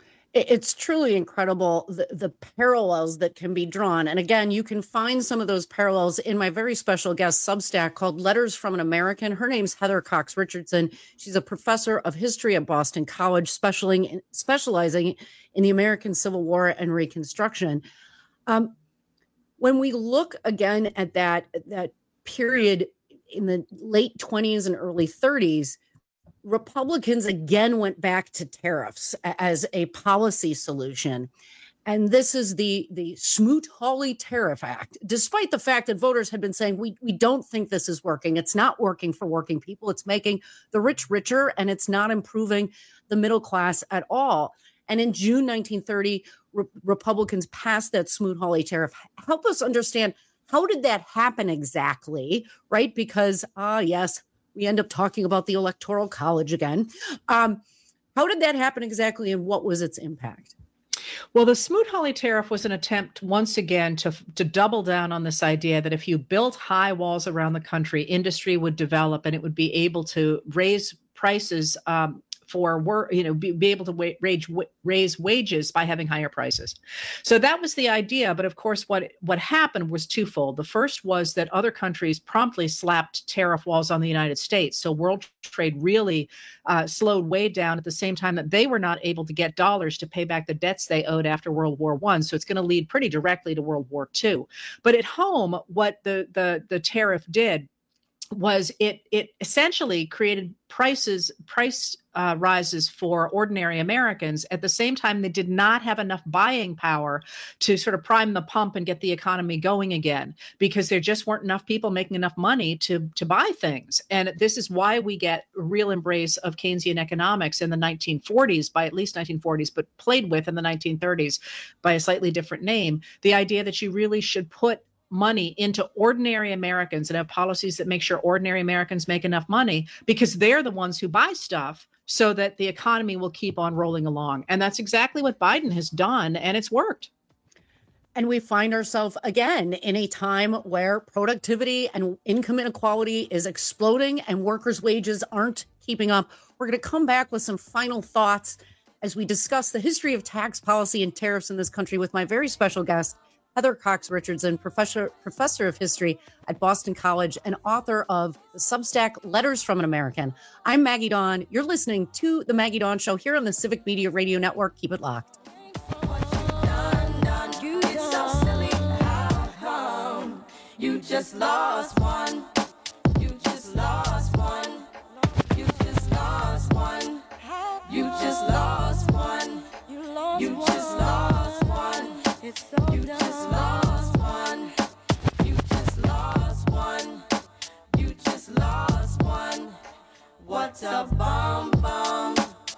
It's truly incredible, the, the parallels that can be drawn. And again, you can find some of those parallels in my very special guest Substack called Letters from an American. Her name's Heather Cox Richardson. She's a professor of history at Boston College, specializing, specializing in the American Civil War and Reconstruction. Um, when we look again at that, that period in the late twenties and early thirties, Republicans again went back to tariffs as a policy solution. And this is the, the Smoot-Hawley Tariff Act, despite the fact that voters had been saying, we, we don't think this is working. It's not working for working people. It's making the rich richer, and it's not improving the middle class at all. And in June nineteen thirty, Re- Republicans passed that Smoot-Hawley tariff. Help us understand, how did that happen exactly, right? Because, ah, yes, we end up talking about the Electoral College again. Um, how did that happen exactly, and what was its impact? Well, the Smoot-Hawley tariff was an attempt once again to, to double down on this idea that if you built high walls around the country, industry would develop and it would be able to raise prices um, for work, you know, be, be able to wa- raise, raise wages by having higher prices. So that was the idea. But of course, what, what happened was twofold. The first was that other countries promptly slapped tariff walls on the United States. So world trade really uh, slowed way down at the same time that they were not able to get dollars to pay back the debts they owed after World War One. So it's going to lead pretty directly to World War Two. But at home, what the, the, the tariff did was it it essentially created prices price uh, rises for ordinary Americans. At the same time, they did not have enough buying power to sort of prime the pump and get the economy going again, because there just weren't enough people making enough money to to buy things. And this is why we get a real embrace of Keynesian economics in the nineteen forties, by at least nineteen forties, but played with in the nineteen thirties by a slightly different name. The idea that you really should put money into ordinary Americans and have policies that make sure ordinary Americans make enough money, because they're the ones who buy stuff, so that the economy will keep on rolling along. And that's exactly what Biden has done, and it's worked. And we find ourselves again in a time where productivity and income inequality is exploding and workers' wages aren't keeping up. We're going to come back with some final thoughts as we discuss the history of tax policy and tariffs in this country with my very special guest, Heather Cox Richardson, professor, professor of history at Boston College and author of the Substack Letters from an American. I'm Maggie Dawn. You're listening to The Maggie Dawn Show here on the Civic Media Radio Network. Keep it locked. It's so silly. You just lost one. You just lost one. You just lost one. You just lost one. You just lost one. It's so you just lost one. You just lost one. You just lost one. What a bomb bomb.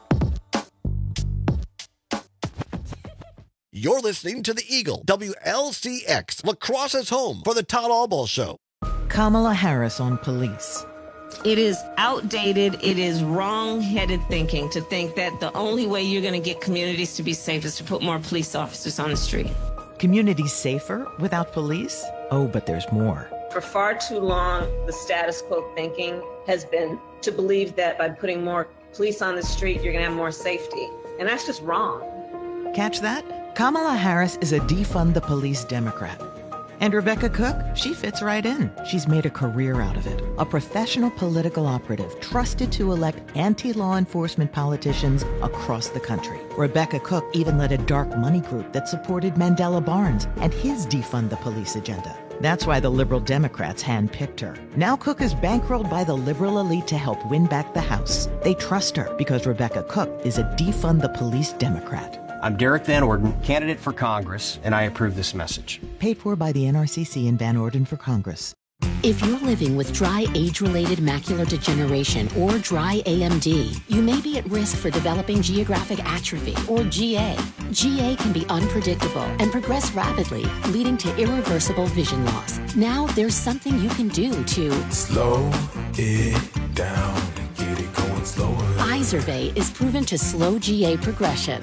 You're listening to The Eagle, W L C X, La Crosse's home for the Todd Albaugh Show. Kamala Harris on police. It is outdated. It is wrong-headed thinking to think that the only way you're going to get communities to be safe is to put more police officers on the street. Communities safer without police? Oh, but there's more. For far too long, the status quo thinking has been to believe that by putting more police on the street, you're going to have more safety. And that's just wrong. Catch that? Kamala Harris is a defund the police Democrat. And Rebecca Cook, she fits right in. She's made a career out of it. A professional political operative trusted to elect anti-law enforcement politicians across the country. Rebecca Cook even led a dark money group that supported Mandela Barnes and his defund the police agenda. That's why the liberal Democrats handpicked her. Now Cook is bankrolled by the liberal elite to help win back the House. They trust her because Rebecca Cook is a defund the police Democrat. I'm Derek Van Orden, candidate for Congress, and I approve this message. Paid for by the N R C C and Van Orden for Congress. If you're living with dry age-related macular degeneration or dry A M D, you may be at risk for developing geographic atrophy or G A. G A can be unpredictable and progress rapidly, leading to irreversible vision loss. Now there's something you can do to slow it down and get it going slower. Izervay is proven to slow G A progression.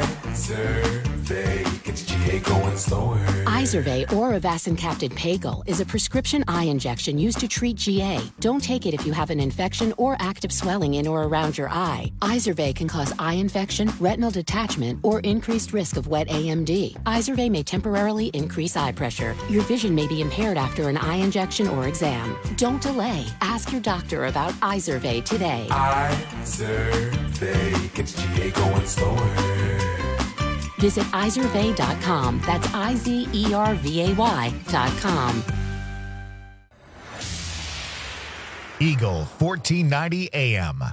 Izervay gets G A going slower. Izervay or avacincaptad pagel is a prescription eye injection used to treat G A. Don't take it if you have an infection or active swelling in or around your eye. Izervay can cause eye infection, retinal detachment, or increased risk of wet A M D. Izervay may temporarily increase eye pressure. Your vision may be impaired after an eye injection or exam. Don't delay. Ask your doctor about Izervay today. Izervay gets G A going slower. Visit izervay dot com. That's I Z E R V A Y dot com. Eagle fourteen ninety A M.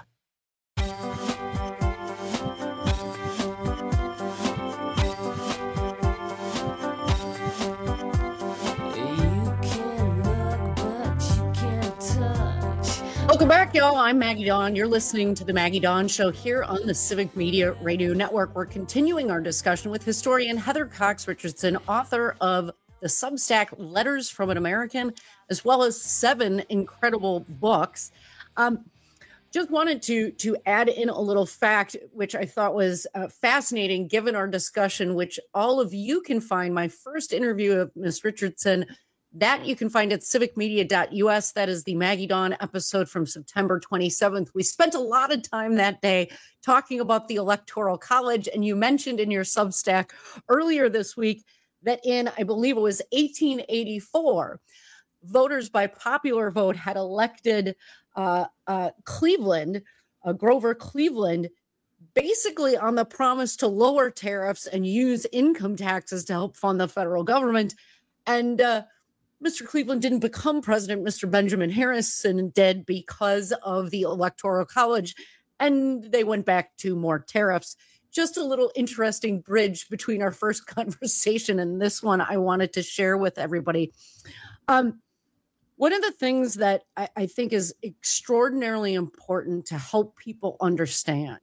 Welcome back, y'all. I'm Maggie Dawn. You're listening to the Maggie Dawn Show here on the Civic Media Radio Network. We're continuing our discussion with historian Heather Cox Richardson, author of the Substack Letters from an American, as well as seven incredible books. Um, just wanted to, to add in a little fact, which I thought was uh, fascinating, given our discussion, which all of you can find. My first interview of Miz Richardson, that you can find at civic media dot U S. That is the Maggie Dawn episode from September twenty-seventh. We spent a lot of time that day talking about the Electoral College, and you mentioned in your Substack earlier this week that in, I believe it was eighteen eighty-four, voters by popular vote had elected uh, uh, Cleveland, uh, Grover Cleveland, basically on the promise to lower tariffs and use income taxes to help fund the federal government. And uh, Mister Cleveland didn't become president. Mister Benjamin Harrison did because of the Electoral College, and they went back to more tariffs. Just a little interesting bridge between our first conversation and this one I wanted to share with everybody. Um, one of the things that I, I think is extraordinarily important to help people understand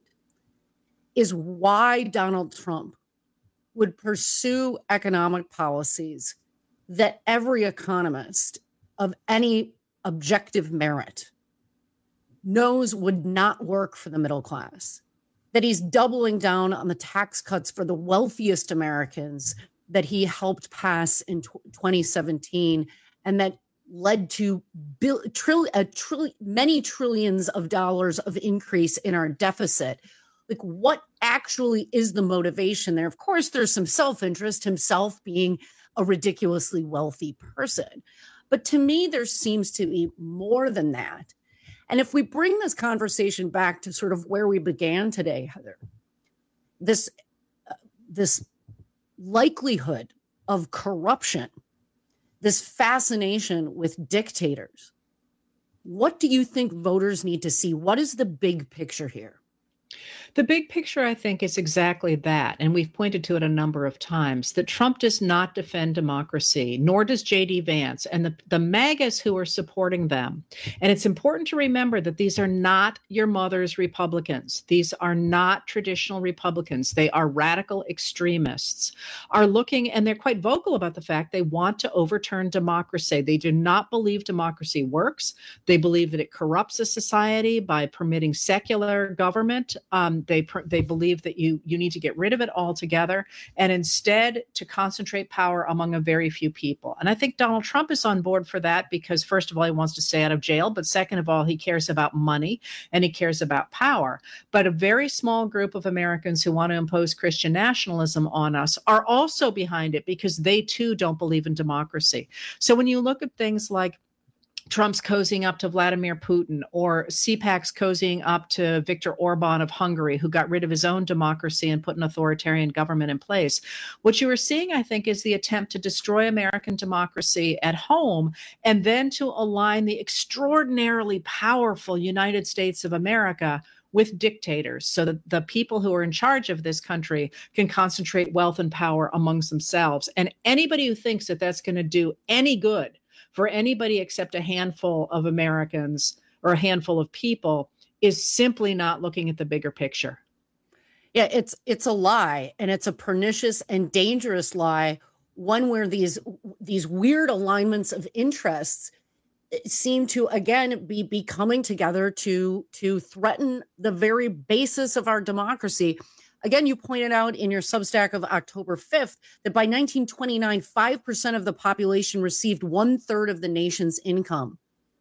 is why Donald Trump would pursue economic policies that every economist of any objective merit knows would not work for the middle class, that he's doubling down on the tax cuts for the wealthiest Americans that he helped pass in twenty seventeen, and that led to bill, trill, a trill, many trillions of dollars of increase in our deficit. Like, what actually is the motivation there? Of course, there's some self-interest, himself being a ridiculously wealthy person. But to me, there seems to be more than that. And if we bring this conversation back to sort of where we began today, Heather, this, uh, this likelihood of corruption this fascination with dictators. What do you think voters need to see? What is the big picture here? The big picture, I think, is exactly that. And we've pointed to it a number of times, that Trump does not defend democracy, nor does J D Vance and the, the MAGAs who are supporting them. And it's important to remember that these are not your mother's Republicans. These are not traditional Republicans. They are radical extremists, are looking, and they're quite vocal about the fact they want to overturn democracy. They do not believe democracy works. They believe that it corrupts a society by permitting secular government. Um, they they believe that you you need to get rid of it altogether and instead to concentrate power among a very few people. And I think Donald Trump is on board for that because, first of all, he wants to stay out of jail. But second of all, he cares about money and he cares about power. But a very small group of Americans who want to impose Christian nationalism on us are also behind it because they, too, don't believe in democracy. So when you look at things like Trump's cozying up to Vladimir Putin, or C PAC's cozying up to Viktor Orban of Hungary, who got rid of his own democracy and put an authoritarian government in place. What you are seeing, I think, is the attempt to destroy American democracy at home and then to align the extraordinarily powerful United States of America with dictators so that the people who are in charge of this country can concentrate wealth and power amongst themselves. And anybody who thinks that that's going to do any good for anybody except a handful of Americans or a handful of people is simply not looking at the bigger picture. Yeah, it's it's a lie, and it's a pernicious and dangerous lie, one where these these weird alignments of interests seem to, again, be, be coming together to, to threaten the very basis of our democracy. Again, you pointed out in your Substack of October fifth that by nineteen twenty-nine, five percent of the population received one third of the nation's income.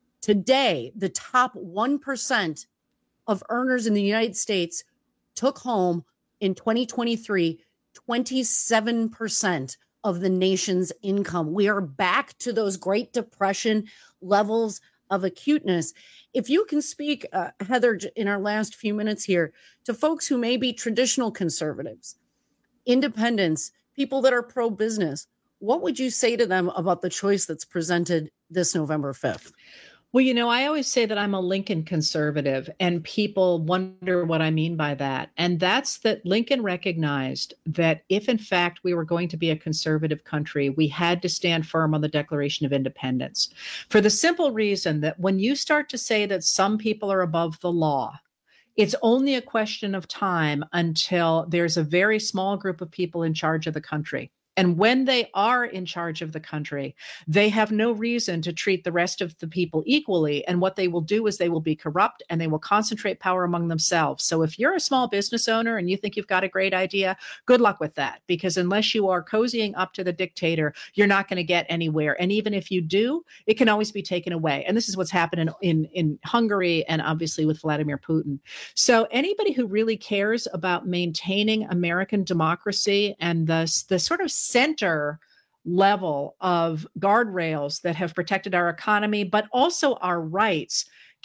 Today, the top one percent of earners in the United States took home in twenty twenty-three, twenty-seven percent of the nation's income. We are back to those Great Depression levels of acuteness. If you can speak, uh, Heather, in our last few minutes here, to folks who may be traditional conservatives, independents, people that are pro-business, what would you say to them about the choice that's presented this November fifth? Well, you know, I always say that I'm a Lincoln conservative, and people wonder what I mean by that. And that's that Lincoln recognized that if, in fact, we were going to be a conservative country, we had to stand firm on the Declaration of Independence, for the simple reason that when you start to say that some people are above the law, it's only a question of time until there's a very small group of people in charge of the country. And when they are in charge of the country, they have no reason to treat the rest of the people equally. And what they will do is they will be corrupt and they will concentrate power among themselves. So if you're a small business owner and you think you've got a great idea, good luck with that. Because unless you are cozying up to the dictator, you're not going to get anywhere. And even if you do, it can always be taken away. And this is what's happened in, in, in Hungary and obviously with Vladimir Putin. So anybody who really cares about maintaining American democracy and the, the sort of center level of guardrails that have protected our economy, but also our rights,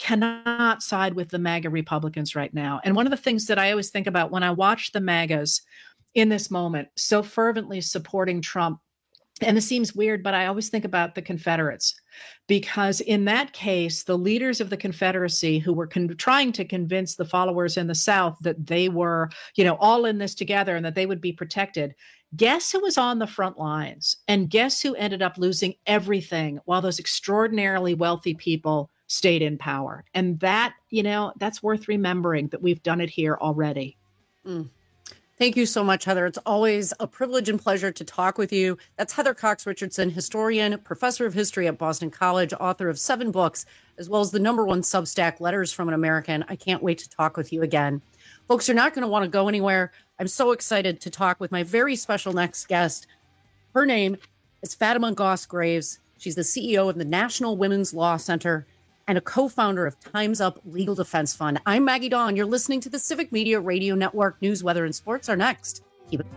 cannot side with the MAGA Republicans right now. And one of the things that I always think about when I watch the MAGAs in this moment so fervently supporting Trump, and this seems weird, but I always think about the Confederates, because in that case, the leaders of the Confederacy who were con- trying to convince the followers in the South that they were, you know, all in this together and that they would be protected. Guess who was on the front lines? And guess who ended up losing everything while those extraordinarily wealthy people stayed in power? And that, you know, that's worth remembering that we've done it here already. Mm. Thank you so much, Heather. It's always a privilege and pleasure to talk with you. That's Heather Cox Richardson, historian, professor of history at Boston College, author of seven books, as well as the number one Substack, Letters from an American. I can't wait to talk with you again. Folks, you're not going to want to go anywhere. I'm so excited to talk with my very special next guest. Her name is Fatima Goss Graves. She's the C E O of the National Women's Law Center and a co-founder of Time's Up Legal Defense Fund. I'm Maggie Dawn. You're listening to the Civic Media Radio Network. News, weather, and sports are next. Keep it.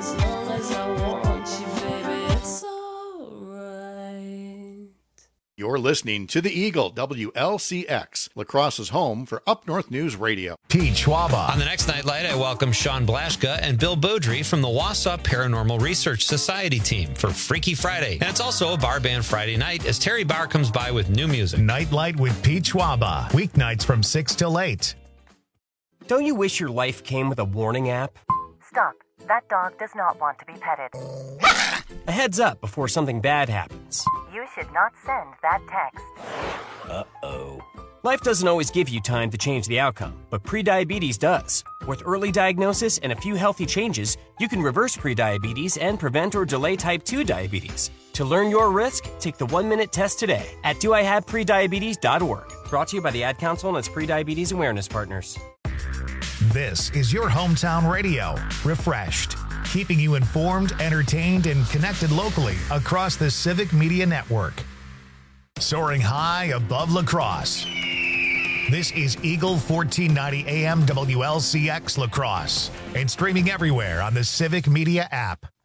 You're You're listening to the Eagle, W L C X, La Crosse's home for Up North News Radio. Pete Schwaba. On the next Nightlight, I welcome Sean Blaschka and Bill Beaudry from the Wausau Paranormal Research Society team for Freaky Friday. And it's also a bar band Friday night as Terry Barr comes by with new music. Nightlight with Pete Schwaba. Weeknights from six till eight. Don't you wish your life came with a warning app? Stop. That dog does not want to be petted. A heads up before something bad happens. You should not send that text. Uh-oh. Life doesn't always give you time to change the outcome, but prediabetes does. With early diagnosis and a few healthy changes, you can reverse prediabetes and prevent or delay type two diabetes. To learn your risk, take the one-minute test today at do I have prediabetes dot org. Brought to you by the Ad Council and its Prediabetes Awareness Partners. This is your hometown radio, refreshed, keeping you informed, entertained, and connected locally across the Civic Media Network. Soaring high above La Crosse. This is Eagle fourteen ninety A M W L C X La Crosse and streaming everywhere on the Civic Media app.